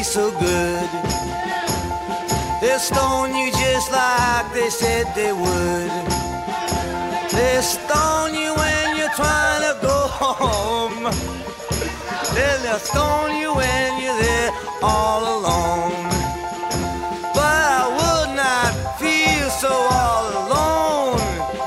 so good. They'll stone you just like they said they would. They'll stone you when you're trying to go home. They'll stone you when you're there all alone. But I would not feel so all alone.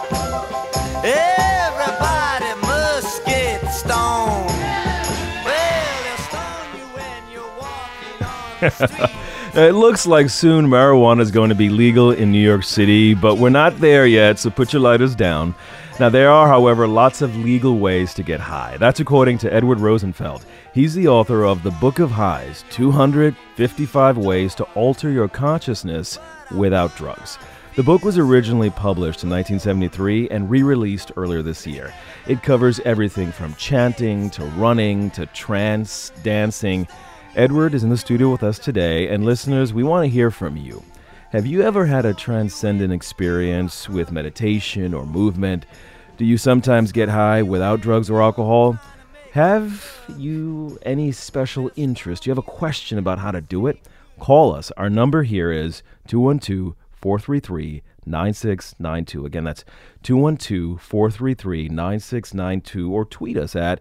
Everybody must get stoned. Well, they'll stone you when you're walking on the street. It looks like soon marijuana is going to be legal in New York City, but we're not there yet, so put your lighters down. Now, there are, however, lots of legal ways to get high. That's according to Edward Rosenfeld. He's the author of The Book of Highs, 255 Ways to Alter Your Consciousness Without Drugs. The book was originally published in 1973 and re-released earlier this year. It covers everything from chanting to running to trance, dancing. Edward is in the studio with us today, and listeners, we want to hear from you. Have you ever had a transcendent experience with meditation or movement? Do you sometimes get high without drugs or alcohol? Have you any special interest? Do you have a question about how to do it? Call us. Our number here is 212-433-9692. Again, that's 212-433-9692, or tweet us at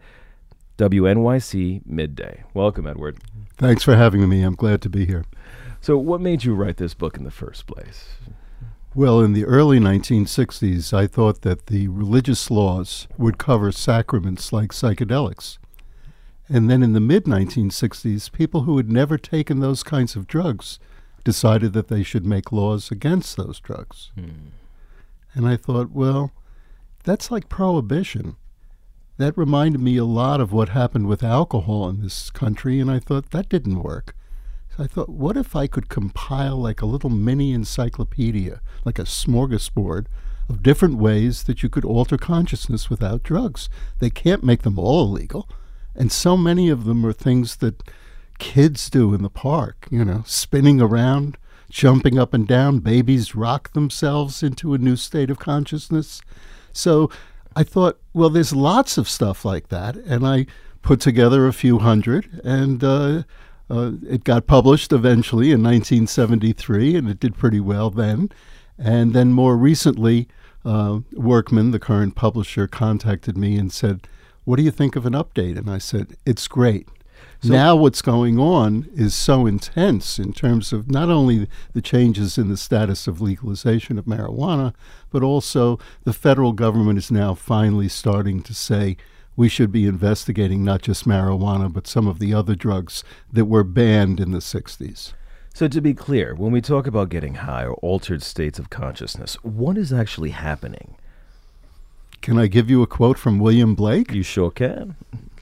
WNYC Midday. Welcome, Edward. Thanks for having me. I'm glad to be here. So what made you write this book in the first place? Well, in the early 1960s, I thought that the religious laws would cover sacraments like psychedelics. And then in the mid-1960s, people who had never taken those kinds of drugs decided that they should make laws against those drugs. And I thought, well, that's like prohibition. That reminded me a lot of what happened with alcohol in this country, and I thought that didn't work. So I thought, what if I could compile like a little mini encyclopedia, like a smorgasbord of different ways that you could alter consciousness without drugs? They can't make them all illegal, and so many of them are things that kids do in the park, you know, spinning around, jumping up and down. Babies rock themselves into a new state of consciousness. So I thought, well, there's lots of stuff like that, and I put together a few hundred, and it got published eventually in 1973, and it did pretty well then. And then more recently, Workman, the current publisher, contacted me and said, what do you think of an update? And I said, it's great. So now what's going on is so intense in terms of not only the changes in the status of legalization of marijuana, but also the federal government is now finally starting to say we should be investigating not just marijuana, but some of the other drugs that were banned in the 60s. So to be clear, when we talk about getting high or altered states of consciousness, what is actually happening? Can I give you a quote from William Blake? You sure can.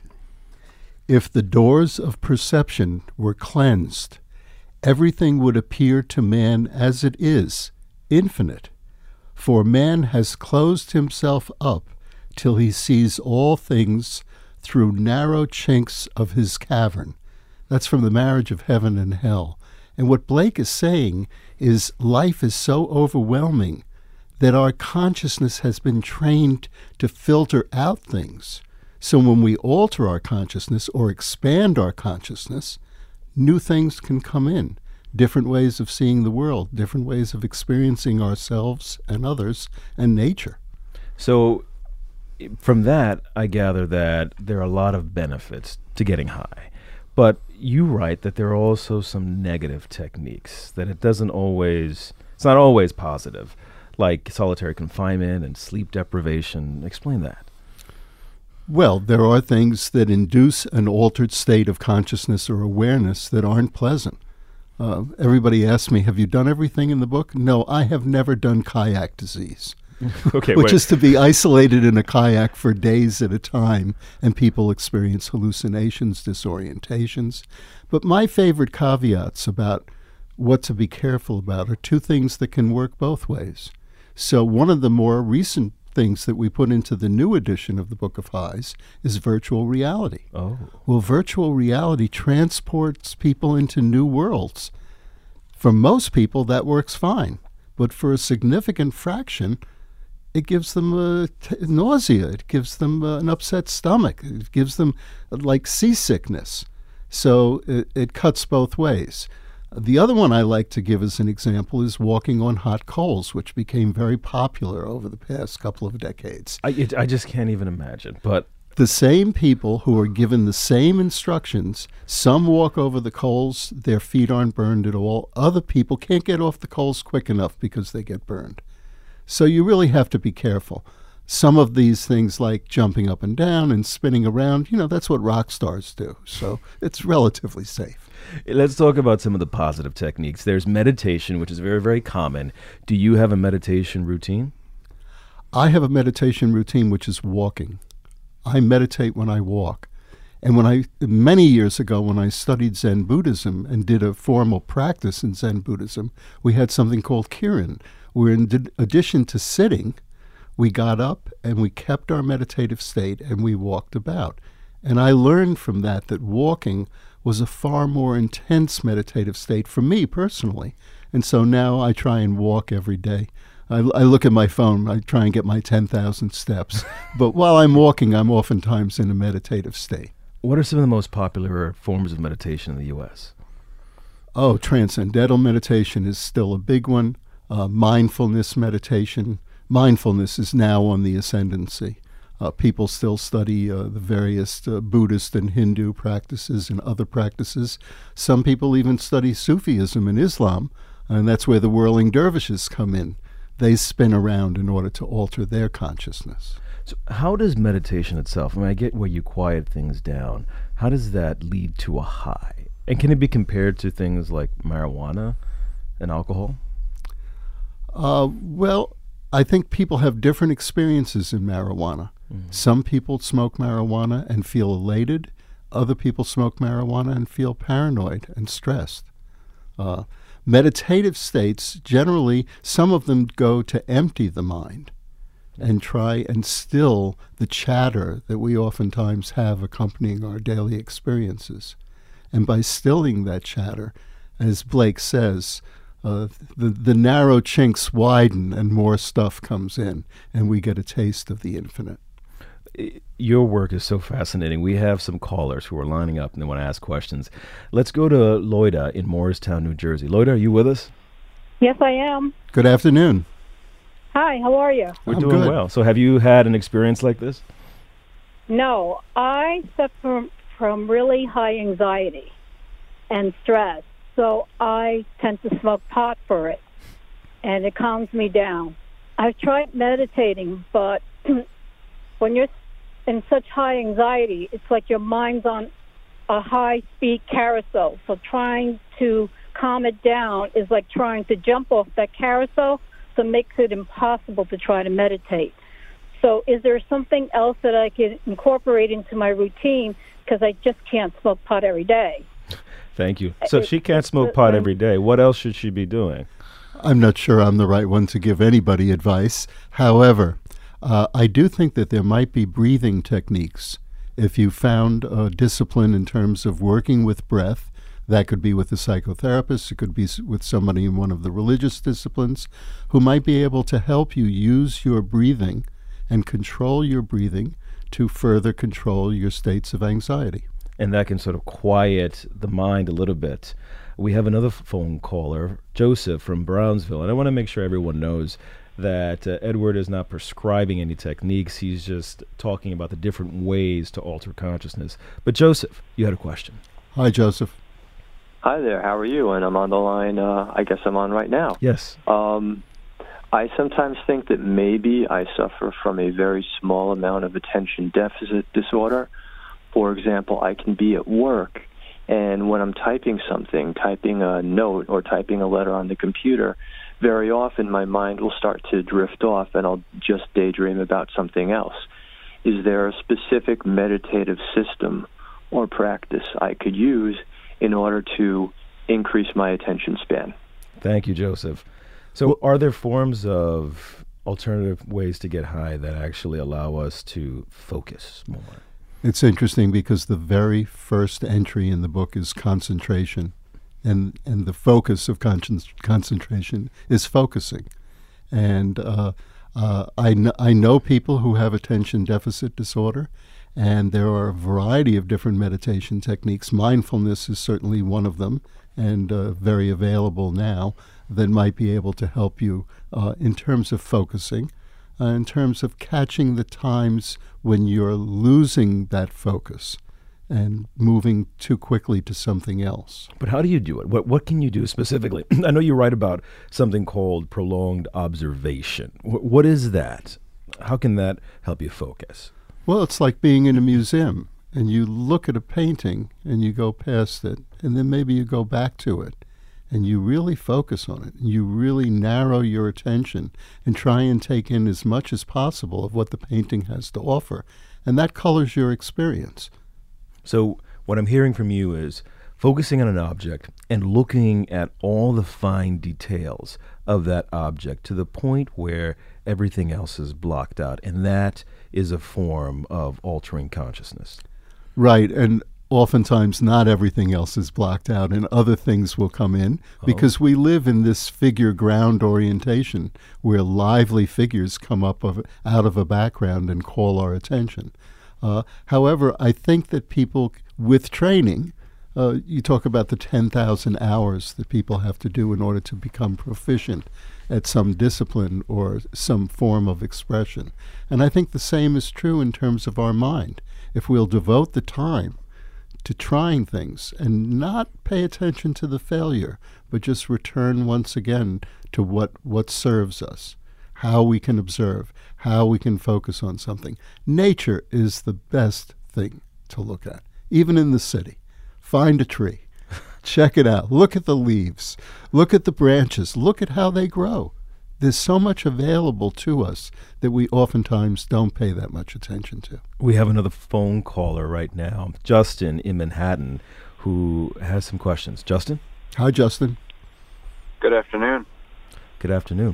If the doors of perception were cleansed, everything would appear to man as it is, infinite. For man has closed himself up till he sees all things through narrow chinks of his cavern. That's from The Marriage of Heaven and Hell. And what Blake is saying is life is so overwhelming that our consciousness has been trained to filter out things. So when we alter our consciousness or expand our consciousness, new things can come in, different ways of seeing the world, different ways of experiencing ourselves and others and nature. So from that, I gather that there are a lot of benefits to getting high. But you write that there are also some negative techniques, that it's not always positive, like solitary confinement and sleep deprivation. Explain that. Well, there are things that induce an altered state of consciousness or awareness that aren't pleasant. Everybody asks me, have you done everything in the book? No, I have never done kayak disease, which is to be isolated in a kayak for days at a time, and people experience hallucinations, disorientations. But my favorite caveats about what to be careful about are two things that can work both ways. So one of the more recent things that we put into the new edition of the Book of Highs is virtual reality. Oh. Well, virtual reality transports people into new worlds. For most people, that works fine. But for a significant fraction, it gives them nausea. It gives them an upset stomach. It gives them like seasickness. So it cuts both ways. The other one I like to give as an example is walking on hot coals, which became very popular over the past couple of decades. I just can't even imagine. But the same people who are given the same instructions, some walk over the coals, their feet aren't burned at all. Other people can't get off the coals quick enough because they get burned. So you really have to be careful. Some of these things like jumping up and down and spinning around, that's what rock stars do. So it's relatively safe. Let's talk about some of the positive techniques. There's meditation, which is very, very common. Do you have a meditation routine? I have a meditation routine, which is walking. I meditate when I walk. And many years ago, when I studied Zen Buddhism and did a formal practice in Zen Buddhism, we had something called Kirin, where in addition to sitting, we got up and we kept our meditative state and we walked about. And I learned from that walking was a far more intense meditative state for me personally. And so now I try and walk every day. I look at my phone, I try and get my 10,000 steps. But while I'm walking, I'm oftentimes in a meditative state. What are some of the most popular forms of meditation in the U.S.? Oh, transcendental meditation is still a big one. Mindfulness meditation. Mindfulness is now on the ascendancy. People still study the various Buddhist and Hindu practices and other practices. Some people even study Sufism and Islam, and that's where the whirling dervishes come in. They spin around in order to alter their consciousness. So how does meditation itself, I get where you quiet things down, how does that lead to a high? And can it be compared to things like marijuana and alcohol? Well, I think people have different experiences in marijuana. Mm-hmm. Some people smoke marijuana and feel elated. Other people smoke marijuana and feel paranoid and stressed. Meditative states, generally, some of them go to empty the mind and try and still the chatter that we oftentimes have accompanying our daily experiences. And by stilling that chatter, as Blake says, the narrow chinks widen and more stuff comes in, and we get a taste of the infinite. Your work is so fascinating. We have some callers who are lining up and they want to ask questions. Let's go to Loida in Morristown, New Jersey. Loida, are you with us? Yes, I am. Good afternoon. Hi, how are you? We're doing well. So have you had an experience like this? No, I suffer from really high anxiety and stress, so I tend to smoke pot for it, and it calms me down. I've tried meditating, but when you're in such high anxiety, it's like your mind's on a high-speed carousel, so trying to calm it down is like trying to jump off that carousel, so it makes it impossible to try to meditate. So is there something else that I can incorporate into my routine, because I just can't smoke pot every day? Thank you. So she can't smoke pot every day. What else should she be doing? I'm not sure I'm the right one to give anybody advice. However, I do think that there might be breathing techniques. If you found a discipline in terms of working with breath, that could be with a psychotherapist, it could be with somebody in one of the religious disciplines, who might be able to help you use your breathing and control your breathing to further control your states of anxiety. And that can sort of quiet the mind a little bit. We have another phone caller, Joseph from Brownsville, and I want to make sure everyone knows that Edward is not prescribing any techniques. He's just talking about the different ways to alter consciousness. But Joseph, you had a question. Hi, Joseph. Hi there, how are you? And I'm on the line, I guess I'm on right now. Yes. I sometimes think that maybe I suffer from a very small amount of attention deficit disorder. For example, I can be at work, and when I'm typing something, typing a note or typing a letter on the computer, very often my mind will start to drift off and I'll just daydream about something else. Is there a specific meditative system or practice I could use in order to increase my attention span? Thank you, Joseph. So are there forms of alternative ways to get high that actually allow us to focus more? It's interesting because the very first entry in the book is concentration. And the focus of concentration is focusing. And I know people who have attention deficit disorder, And there are a variety of different meditation techniques. Mindfulness is certainly one of them, and very available now, that might be able to help you in terms of focusing, in terms of catching the times when you're losing that focus and moving too quickly to something else. But how do you do it? What can you do specifically? I know you write about something called prolonged observation. What is that? How can that help you focus? Well, it's like being in a museum, and you look at a painting and you go past it, and then maybe you go back to it, and you really focus on it. You really narrow your attention and try and take in as much as possible of what the painting has to offer, and that colors your experience. So what I'm hearing from you is focusing on an object and looking at all the fine details of that object to the point where everything else is blocked out, and that is a form of altering consciousness. Right, and oftentimes not everything else is blocked out, and other things will come in because we live in this figure ground orientation where lively figures come up out of a background and call our attention. However, I think that people with training, you talk about the 10,000 hours that people have to do in order to become proficient at some discipline or some form of expression. And I think the same is true in terms of our mind. If we'll devote the time to trying things and not pay attention to the failure, but just return once again to what serves us, how we can observe, how we can focus on something. Nature is the best thing to look at, even in the city. Find a tree. Check it out. Look at the leaves. Look at the branches. Look at how they grow. There's so much available to us that we oftentimes don't pay that much attention to. We have another phone caller right now, Justin in Manhattan, who has some questions. Justin? Hi, Justin. Good afternoon. Good afternoon.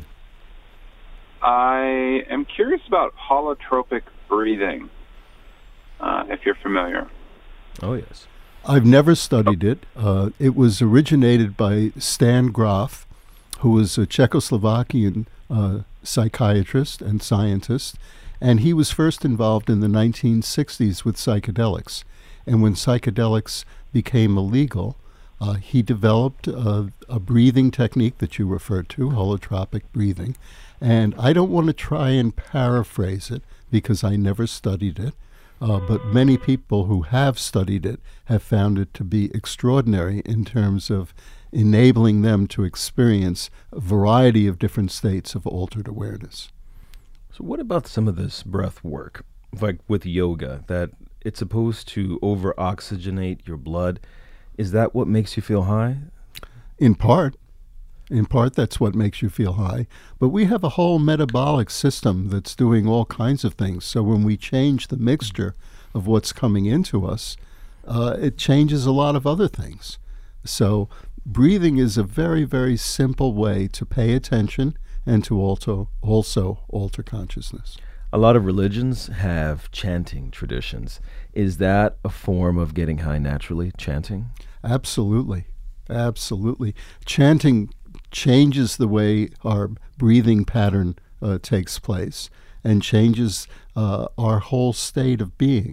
I am curious about holotropic breathing, if you're familiar. Oh, yes. I've never studied it. It was originated by Stan Grof, who was a Czechoslovakian psychiatrist and scientist, and he was first involved in the 1960s with psychedelics. And when psychedelics became illegal, he developed a breathing technique that you referred to, holotropic breathing. And I don't want to try and paraphrase it because I never studied it. But many people who have studied it have found it to be extraordinary in terms of enabling them to experience a variety of different states of altered awareness. So what about some of this breath work, like with yoga, that it's supposed to over-oxygenate your blood? Is that what makes you feel high? In part, that's what makes you feel high. But we have a whole metabolic system that's doing all kinds of things. So when we change the mixture of what's coming into us, it changes a lot of other things. So breathing is a very, very simple way to pay attention and to also alter consciousness. A lot of religions have chanting traditions. Is that a form of getting high naturally, chanting? Absolutely. Absolutely. Chanting changes the way our breathing pattern takes place and changes our whole state of being.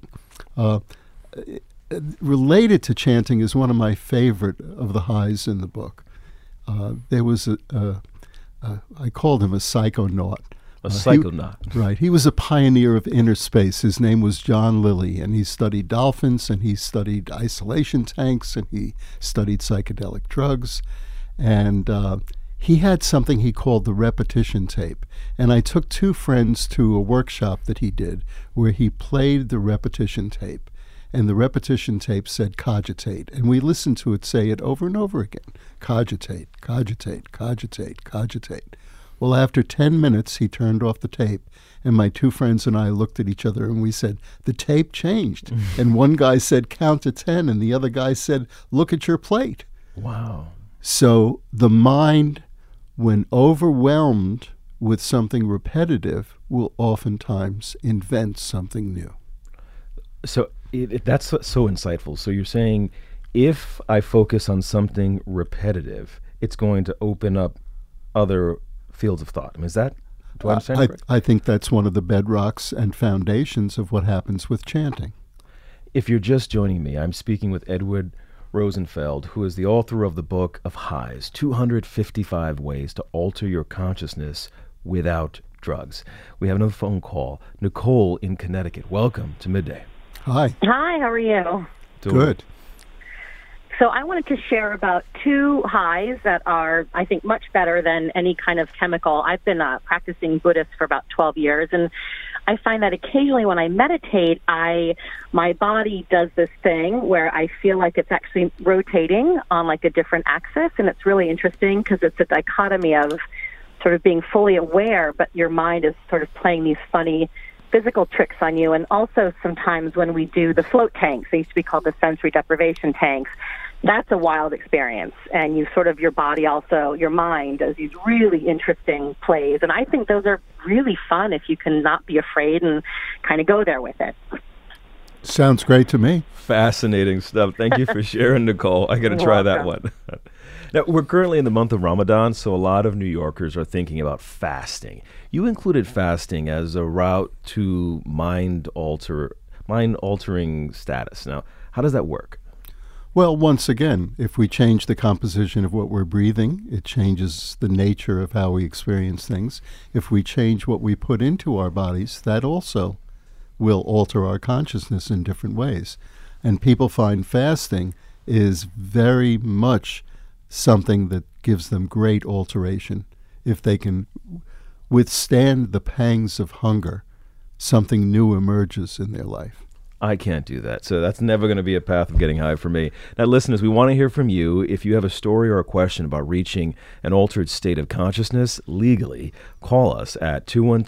Related to chanting is one of my favorite of the highs in the book. There was I called him a psychonaut. A psychonaut. Right. He was a pioneer of inner space. His name was John Lilly, and he studied dolphins, and he studied isolation tanks, and he studied psychedelic drugs. And he had something he called the repetition tape. And I took two friends to a workshop that he did where he played the repetition tape. And the repetition tape said cogitate. And we listened to it say it over and over again. Cogitate, cogitate, cogitate, cogitate. Well, after 10 minutes, he turned off the tape, and my two friends and I looked at each other, and we said, the tape changed. And one guy said, count to 10, and the other guy said, look at your plate. Wow. So the mind, when overwhelmed with something repetitive, will oftentimes invent something new. So that's so insightful. So you're saying if I focus on something repetitive, it's going to open up other fields of thought. I mean, is that? Do I understand correctly? I think that's one of the bedrocks and foundations of what happens with chanting. If you're just joining me, I'm speaking with Edward Rosenfeld, who is the author of the book of Highs, 255 Ways to Alter Your Consciousness Without Drugs. We have another phone call. Nicole in Connecticut. Welcome to Midday. Hi. Hi, how are you? Good. So I wanted to share about 2 highs that are, I think, much better than any kind of chemical. I've been practicing Buddhist for about 12 years, and I find that occasionally when I meditate, my body does this thing where I feel like it's actually rotating on like a different axis, and it's really interesting because it's a dichotomy of sort of being fully aware, but your mind is sort of playing these funny physical tricks on you. And also sometimes when we do the float tanks, they used to be called the sensory deprivation tanks, that's a wild experience. And you sort of, your body also, your mind does these really interesting plays. And I think those are really fun if you can not be afraid and kind of go there with it. Sounds great to me. Fascinating stuff. Thank you for sharing, Nicole. I got to try that one. Now, we're currently in the month of Ramadan, so a lot of New Yorkers are thinking about fasting. You included fasting as a route to mind-altering status. Now, how does that work? Well, once again, if we change the composition of what we're breathing, it changes the nature of how we experience things. If we change what we put into our bodies, that also will alter our consciousness in different ways. And people find fasting is very much something that gives them great alteration. If they can withstand the pangs of hunger, something new emerges in their life. I can't do that, so that's never going to be a path of getting high for me. Now, listeners, we want to hear from you. If you have a story or a question about reaching an altered state of consciousness legally, call us at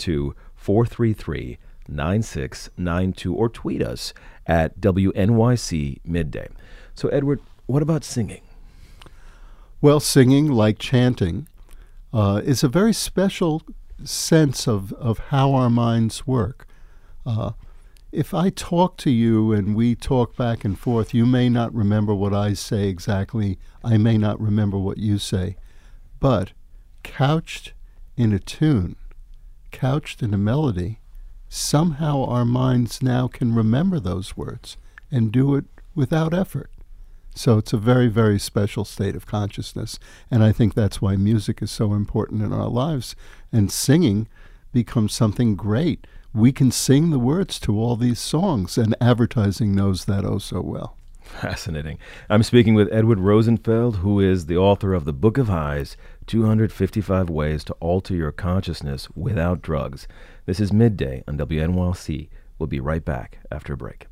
212-433-9692 or tweet us at WNYC Midday. So, Edward, what about singing? Well, singing, like chanting, is a very special sense of how our minds work. If I talk to you and we talk back and forth, you may not remember what I say exactly. I may not remember what you say. But couched in a tune, couched in a melody, somehow our minds now can remember those words and do it without effort. So it's a very, very special state of consciousness. And I think that's why music is so important in our lives. And singing becomes something great. We can sing the words to all these songs, and advertising knows that oh so well. Fascinating. I'm speaking with Edward Rosenfeld, who is the author of the Book of Highs, 255 Ways to Alter Your Consciousness Without Drugs. This is Midday on WNYC. We'll be right back after a break.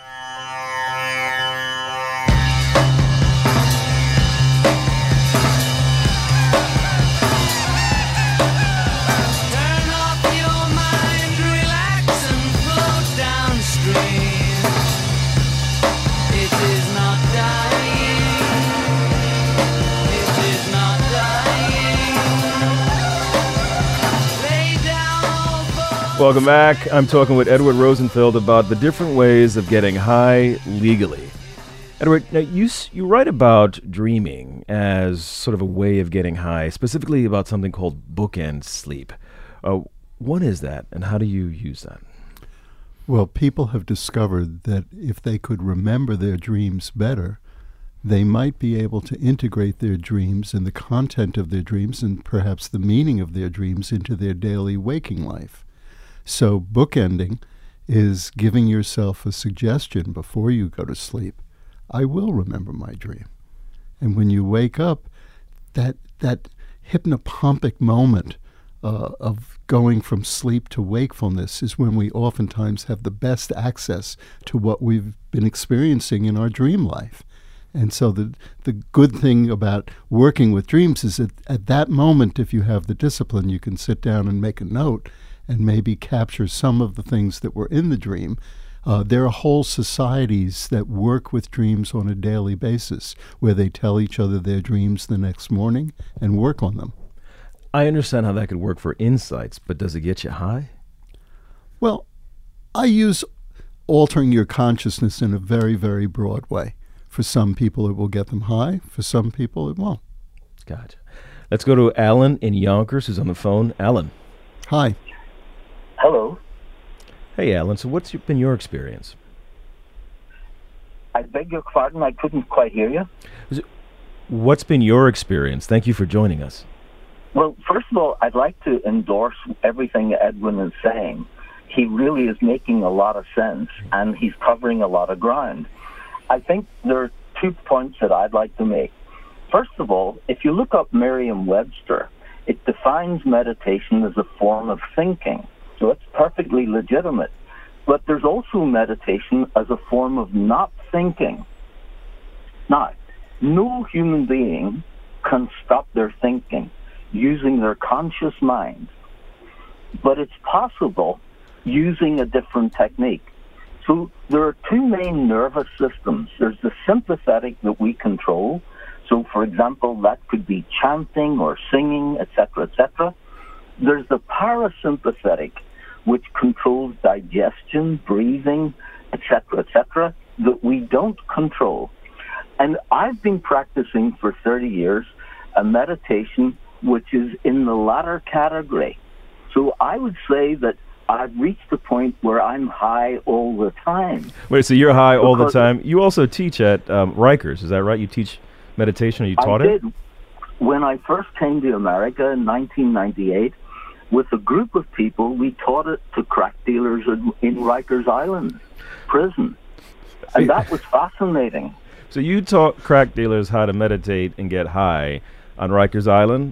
Welcome back. I'm talking with Edward Rosenfeld about the different ways of getting high legally. Edward, now you write about dreaming as sort of a way of getting high, specifically about something called bookend sleep. What is that, and how do you use that? Well, people have discovered that if they could remember their dreams better, they might be able to integrate their dreams and the content of their dreams and perhaps the meaning of their dreams into their daily waking life. So bookending is giving yourself a suggestion before you go to sleep. I will remember my dream. And when you wake up, that hypnopompic moment of going from sleep to wakefulness is when we oftentimes have the best access to what we've been experiencing in our dream life. And so the good thing about working with dreams is that at that moment, if you have the discipline, you can sit down and make a note and maybe capture some of the things that were in the dream. There are whole societies that work with dreams on a daily basis where they tell each other their dreams the next morning and work on them. I understand how that could work for insights, but does it get you high? Well, I use altering your consciousness in a very, very broad way. For some people, it will get them high. For some people, it won't. Gotcha. Let's go to Alan in Yonkers, who's on the phone. Alan. Hi. Hello. Hey, Alan. So what's been your experience? I beg your pardon, I couldn't quite hear you. What's been your experience? Thank you for joining us. Well, first of all, I'd like to endorse everything Edwin is saying. He really is making a lot of sense, and he's covering a lot of ground. I think there are 2 points that I'd like to make. First of all, if you look up Merriam-Webster, it defines meditation as a form of thinking. So it's perfectly legitimate. But there's also meditation as a form of not thinking. Now, no human being can stop their thinking using their conscious mind. But it's possible using a different technique. So there are 2 main nervous systems. There's the sympathetic that we control. So, for example, that could be chanting or singing, etc., etc. There's the parasympathetic, which controls digestion, breathing, etc., etc., that we don't control. And I've been practicing for 30 years a meditation which is in the latter category. So I would say that I've reached the point where I'm high all the time. Wait, so you're high all the time? You also teach at Rikers, is that right? You teach meditation, or you taught it? I did. When I first came to America in 1998, with a group of people, we taught it to crack dealers in Rikers Island prison. And that was fascinating. So you taught crack dealers how to meditate and get high on Rikers Island?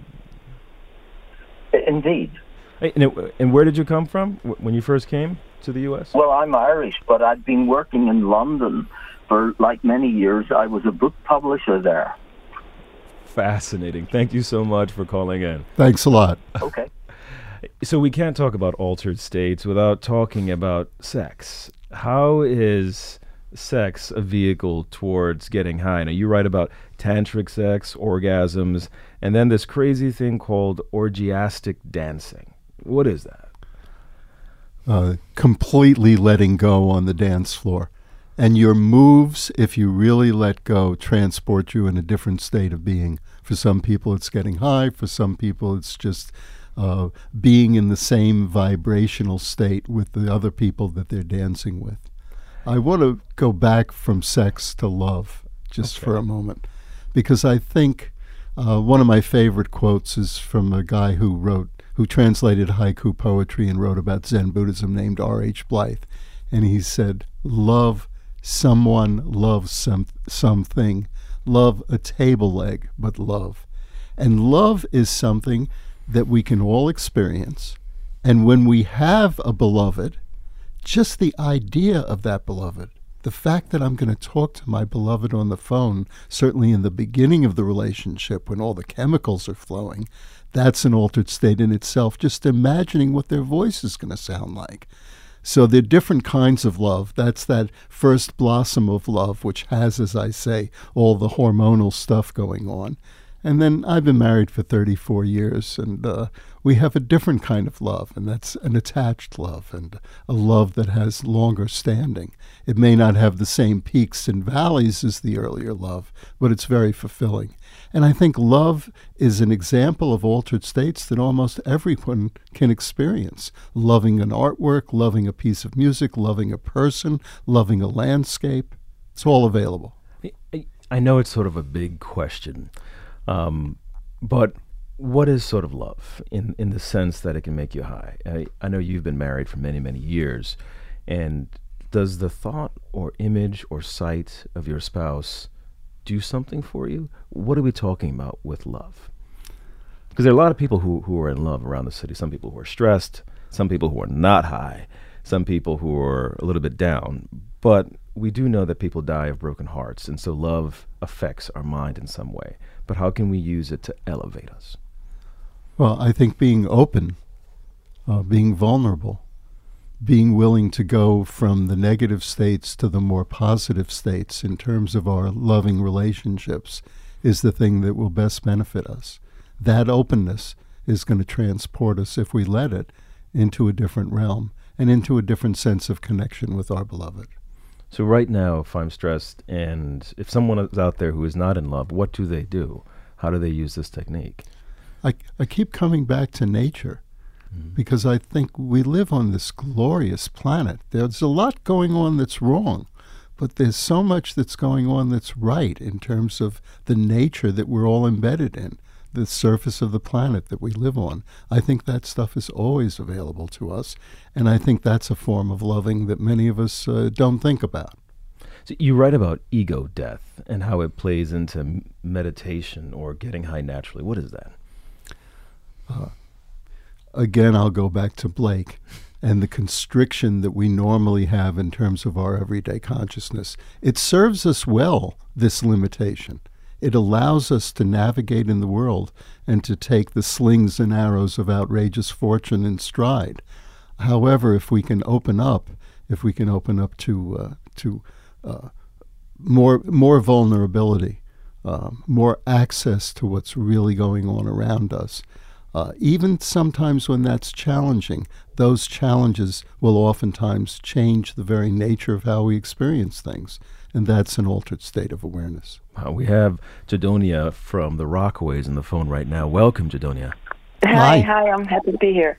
Indeed. And where did you come from when you first came to the U.S.? Well, I'm Irish, but I'd been working in London for many years. I was a book publisher there. Fascinating. Thank you so much for calling in. Thanks a lot. Okay. So we can't talk about altered states without talking about sex. How is sex a vehicle towards getting high? Now, you write about tantric sex, orgasms, and then this crazy thing called orgiastic dancing. What is that? Completely letting go on the dance floor. And your moves, if you really let go, transport you in a different state of being. For some people, it's getting high. For some people, it's just being in the same vibrational state with the other people that they're dancing with. I want to go back from sex to love just for a moment, because I think one of my favorite quotes is from a guy who translated haiku poetry and wrote about Zen Buddhism, named R.H. Blythe. And he said, love someone, love something, love a table leg, but love. And love is something that we can all experience. And when we have a beloved, just the idea of that beloved, the fact that I'm going to talk to my beloved on the phone, certainly in the beginning of the relationship when all the chemicals are flowing, that's an altered state in itself, just imagining what their voice is going to sound like. So there are different kinds of love. That's that first blossom of love, which has, as I say, all the hormonal stuff going on. And then I've been married for 34 years, and we have a different kind of love, and that's an attached love, and a love that has longer standing. It may not have the same peaks and valleys as the earlier love, but it's very fulfilling. And I think love is an example of altered states that almost everyone can experience. Loving an artwork, loving a piece of music, loving a person, loving a landscape. It's all available. I know it's sort of a big question. But what is sort of love in the sense that it can make you high? I know you've been married for many, many years. And does the thought or image or sight of your spouse do something for you? What are we talking about with love? Because there are a lot of people who are in love around the city. Some people who are stressed, some people who are not high, some people who are a little bit down. But we do know that people die of broken hearts, and so love affects our mind in some way. But how can we use it to elevate us? Well, I think being open, being vulnerable, being willing to go from the negative states to the more positive states in terms of our loving relationships is the thing that will best benefit us. That openness is going to transport us, if we let it, into a different realm and into a different sense of connection with our beloved. So right now, if I'm stressed and if someone is out there who is not in love, what do? How do they use this technique? I keep coming back to nature. because I think we live on this glorious planet. There's a lot going on that's wrong, but there's so much that's going on that's right in terms of the nature that we're all embedded in, the surface of the planet that we live on. I think that stuff is always available to us, and I think that's a form of loving that many of us don't think about. So you write about ego death and how it plays into meditation or getting high naturally. What is that? Again, I'll go back to Blake and the constriction that we normally have in terms of our everyday consciousness. It serves us well, this limitation. It allows us to navigate in the world and to take the slings and arrows of outrageous fortune in stride. However, if we can open up to more vulnerability, more access to what's really going on around us, even sometimes when that's challenging, those challenges will oftentimes change the very nature of how we experience things. And that's an altered state of awareness. We have Jadonia from the Rockaways on the phone right now. Welcome, Jadonia. Hi. Hi, I'm happy to be here.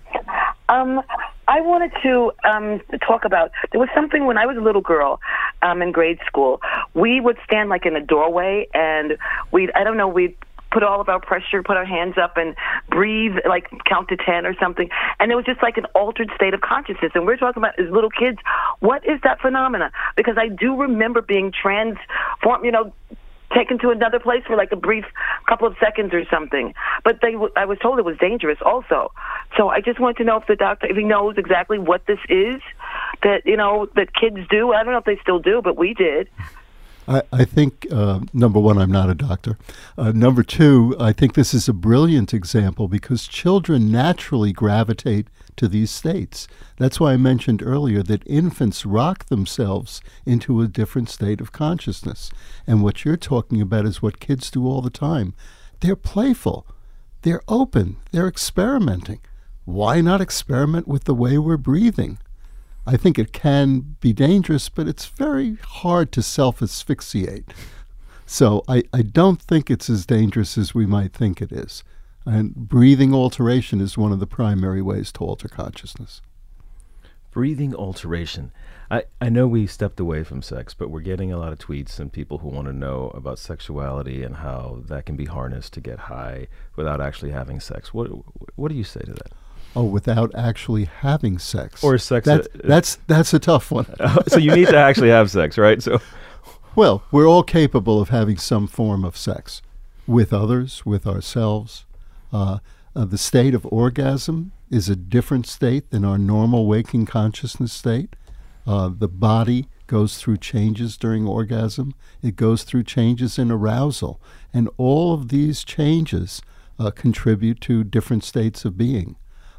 I wanted to talk about, there was something when I was a little girl in grade school. We would stand like in a doorway and we'd put all of our pressure, put our hands up and breathe, like count to 10 or something. And it was just like an altered state of consciousness. And we're talking about as little kids, what is that phenomena? Because I do remember being transformed, taken to another place for like a brief couple of seconds or something. But I was told it was dangerous also. So I just wanted to know if the doctor, if he knows exactly what this is that, that kids do. I don't know if they still do, but we did. I think, number one, I'm not a doctor. Number two, I think this is a brilliant example because children naturally gravitate to these states. That's why I mentioned earlier that infants rock themselves into a different state of consciousness. And what you're talking about is what kids do all the time. They're playful. They're open. They're experimenting. Why not experiment with the way we're breathing? I think it can be dangerous, but it's very hard to self-asphyxiate. So I don't think it's as dangerous as we might think it is. And breathing alteration is one of the primary ways to alter consciousness. Breathing alteration. I know we stepped away from sex, but we're getting a lot of tweets and people who want to know about sexuality and how that can be harnessed to get high without actually having sex. What do you say to that? Oh, without actually having sex. Or sex. That's a tough one. So you need to actually have sex, right? So, well, we're all capable of having some form of sex with others, with ourselves. The state of orgasm is a different state than our normal waking consciousness state. The body goes through changes during orgasm. It goes through changes in arousal. And all of these changes contribute to different states of being.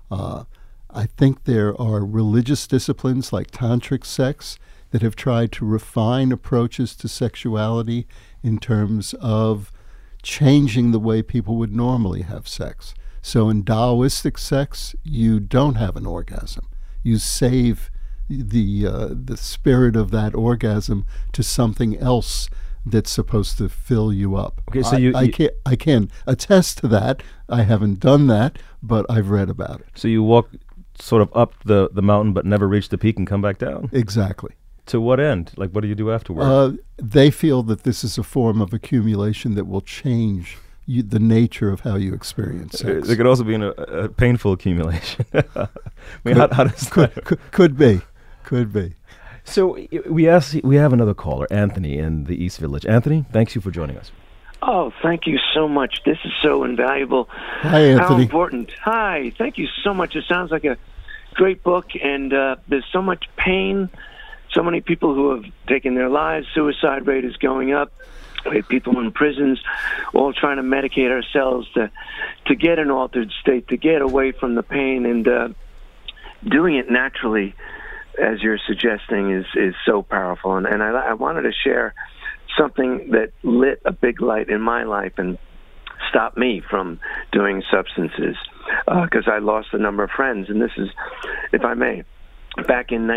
I think there are religious disciplines like tantric sex that have tried to refine approaches to sexuality in terms of changing the way people would normally have sex. So in Taoistic sex, you don't have an orgasm. You save the spirit of that orgasm to something else that's supposed to fill you up. Okay, so I can attest to that. I haven't done that, but I've read about it. So you walk sort of up the mountain but never reach the peak and come back down? Exactly. To what end? Like, what do you do afterward? They feel that this is a form of accumulation that will change the nature of how you experience sex. There could also be a painful accumulation. I mean, how does that... Could be. So we have another caller, Anthony, in the East Village. Anthony, thanks you for joining us. Oh, thank you so much. This is so invaluable. Hi, Anthony. How important. Hi, thank you so much. It sounds like a great book, and there's so much pain, so many people who have taken their lives. Suicide rate is going up. We have people in prisons all trying to medicate ourselves to get an altered state, to get away from the pain, and doing it naturally, as you're suggesting, is so powerful. And I wanted to share something that lit a big light in my life and stopped me from doing substances, because I lost a number of friends. And this is, if I may, back in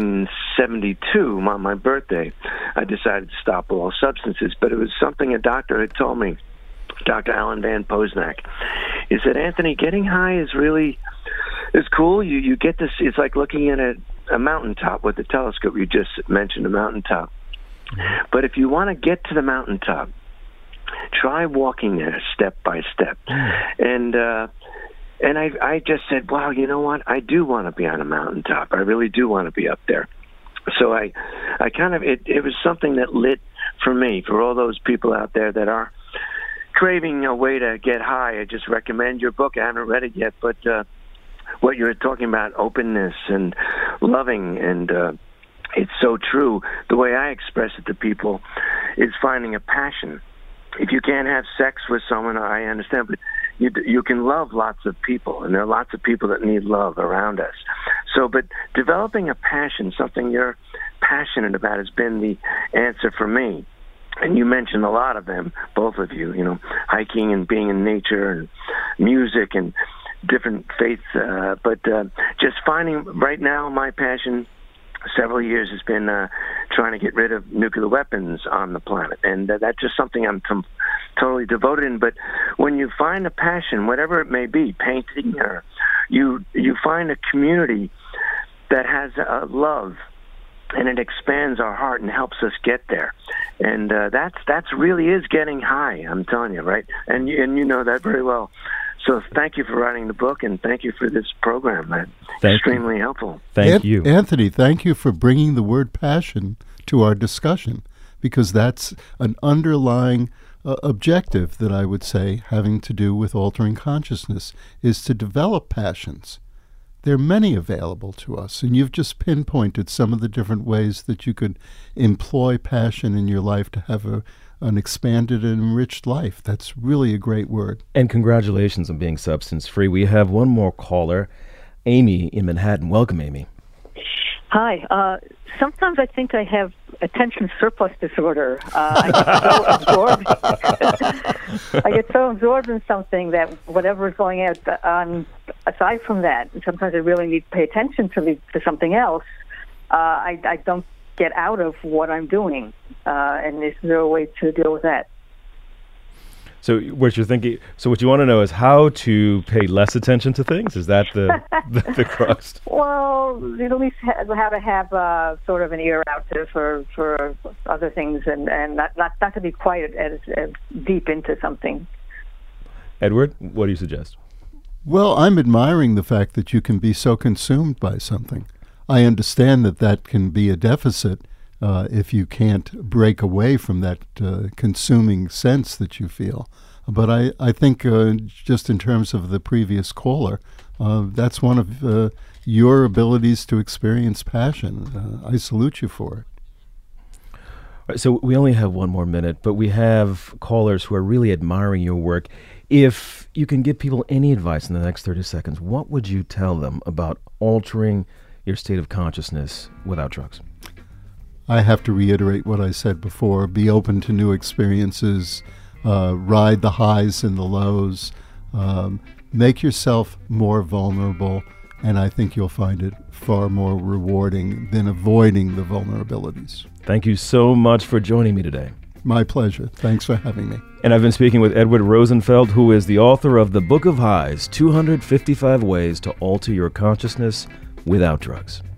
1972, on my birthday, I decided to stop all substances. But it was something a doctor had told me, Dr. Alan Van Posnack. He said, Anthony, getting high is really It's cool. You get this. It's like looking at a mountaintop with a telescope. You just mentioned a mountaintop. But if you want to get to the mountaintop, try walking there step by step. And I just said, wow, you know what? I do want to be on a mountaintop. I really do want to be up there. So I kind of, it was something that lit for me, for all those people out there that are craving a way to get high. I just recommend your book. I haven't read it yet, but what you were talking about, openness and loving, and it's so true. The way I express it to people is finding a passion. If you can't have sex with someone, I understand, but you can love lots of people, and there are lots of people that need love around us. So, but developing a passion, something you're passionate about, has been the answer for me. And you mentioned a lot of them, both of you, hiking and being in nature and music and different faiths. But just finding, right now, my passion several years has been trying to get rid of nuclear weapons on the planet. And that's just something I'm totally devoted in. But when you find a passion, whatever it may be, painting, or you find a community that has a love, and it expands our heart and helps us get there. And that's really is getting high, I'm telling you, right? And you know that very well. So thank you for writing the book, and thank you for this program. That's extremely helpful. Thank you. Anthony, thank you for bringing the word passion to our discussion, because that's an underlying objective that I would say, having to do with altering consciousness, is to develop passions. There are many available to us, and you've just pinpointed some of the different ways that you could employ passion in your life to have an expanded and enriched life. That's really a great word. And congratulations on being substance-free. We have one more caller, Amy in Manhattan. Welcome, Amy. Hi. Sometimes I think I have attention surplus disorder. I get so absorbed in something that whatever is going on, aside from that, and sometimes I really need to pay attention to something else. I don't get out of what I'm doing, and is there a way to deal with that? So what you're thinking? So what you want to know is how to pay less attention to things? Is that the crux? Well, at least how to have sort of an ear out for other things, and not to be quite as deep into something. Edward, what do you suggest? Well, I'm admiring the fact that you can be so consumed by something. I understand that can be a deficit if you can't break away from that consuming sense that you feel. But I think just in terms of the previous caller, that's one of your abilities to experience passion. I salute you for it. Right, so we only have one more minute, but we have callers who are really admiring your work. If you can give people any advice in the next 30 seconds, what would you tell them about altering your state of consciousness without drugs? I have to reiterate what I said before. Be open to new experiences, ride the highs and the lows, make yourself more vulnerable, and I think you'll find it far more rewarding than avoiding the vulnerabilities. Thank you so much for joining me today. My pleasure. Thanks for having me. And I've been speaking with Edward Rosenfeld, who is the author of The Book of Highs, 255 Ways to Alter Your Consciousness Without Drugs.